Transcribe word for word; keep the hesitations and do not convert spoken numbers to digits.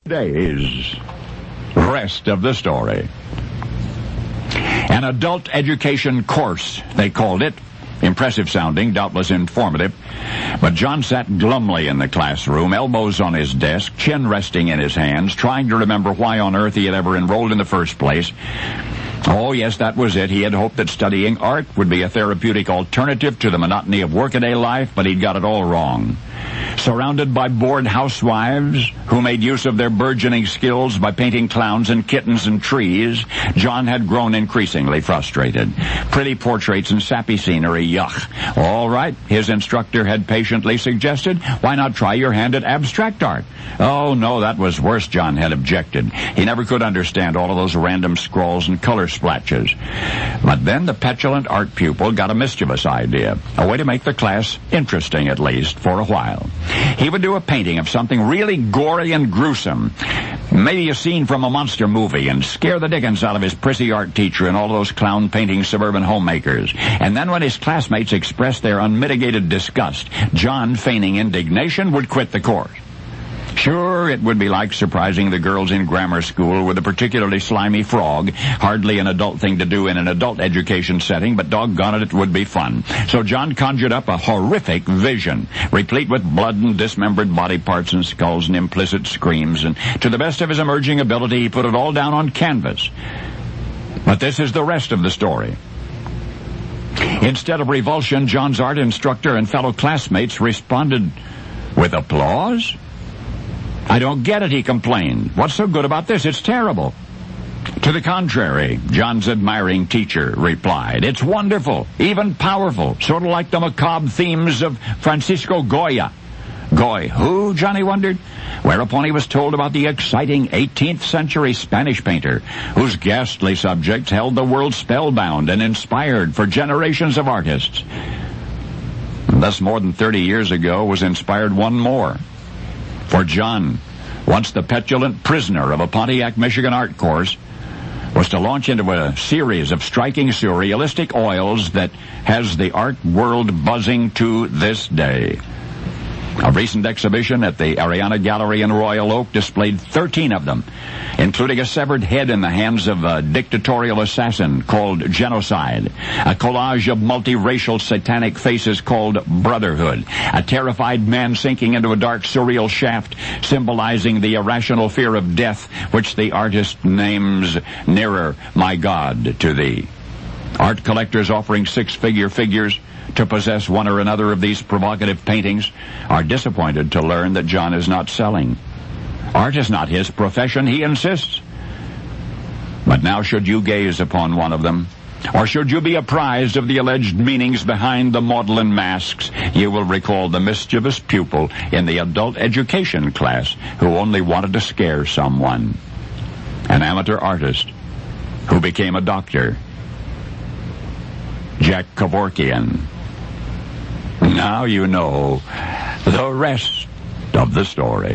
Today's rest of the story. An adult education course, they called it. Impressive sounding, doubtless informative. But John sat glumly in the classroom, elbows on his desk, chin resting in his hands, trying to remember why on earth he had ever enrolled in the first place. Oh, yes, that was it. He had hoped that studying art would be a therapeutic alternative to the monotony of workaday life, but he'd got it all wrong. Surrounded by bored housewives who made use of their burgeoning skills by painting clowns and kittens and trees, John had grown increasingly frustrated. Pretty portraits and sappy scenery, yuck. All right, his instructor had patiently suggested, why not try your hand at abstract art? Oh, no, that was worse, John had objected. He never could understand all of those random scrawls and color splatches. But then the petulant art pupil got a mischievous idea, a way to make the class interesting, at least, for a while. He would do a painting of something really gory and gruesome, maybe a scene from a monster movie, and scare the dickens out of his prissy art teacher and all those clown-painting suburban homemakers. And then when his classmates expressed their unmitigated disgust, John, feigning indignation, would quit the course. Sure, it would be like surprising the girls in grammar school with a particularly slimy frog. Hardly an adult thing to do in an adult education setting, but doggone it, it would be fun. So John conjured up a horrific vision, replete with blood and dismembered body parts and skulls and implicit screams, and to the best of his emerging ability, he put it all down on canvas. But this is the rest of the story. Instead of revulsion, John's art instructor and fellow classmates responded with applause. I don't get it, he complained. What's so good about this? It's terrible. To the contrary, John's admiring teacher replied, it's wonderful, even powerful, sort of like the macabre themes of Francisco Goya. Goy, who, Johnny wondered? Whereupon he was told about the exciting eighteenth century Spanish painter, whose ghastly subjects held the world spellbound and inspired for generations of artists. And thus, more than thirty years ago, was inspired one more. For John, once the petulant prisoner of a Pontiac, Michigan art course, was to launch into a series of striking surrealistic oils that has the art world buzzing to this day. A recent exhibition at the Ariana Gallery in Royal Oak displayed thirteen of them, including a severed head in the hands of a dictatorial assassin called Genocide, a collage of multiracial satanic faces called Brotherhood, a terrified man sinking into a dark surreal shaft symbolizing the irrational fear of death, which the artist names Nearer, My God, to Thee. Art collectors offering six-figure figures to possess one or another of these provocative paintings are disappointed to learn that John is not selling. Art is not his profession, he insists. But now should you gaze upon one of them, or should you be apprised of the alleged meanings behind the maudlin masks, you will recall the mischievous pupil in the adult education class who only wanted to scare someone. An amateur artist who became a doctor. Jack Kevorkian. Now you know the rest of the story.